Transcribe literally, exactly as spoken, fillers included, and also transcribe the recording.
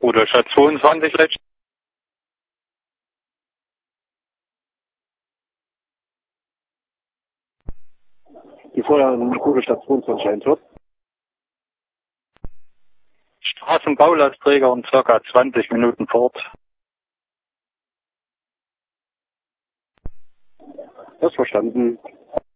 Rudolstadt zweiundzwanzig letztes. Die Feuerwehr in Rudolstadt zweiundzwanzig Einsatz. Straßenbaulastträger um ca. zwanzig Minuten vor Ort. Das verstanden.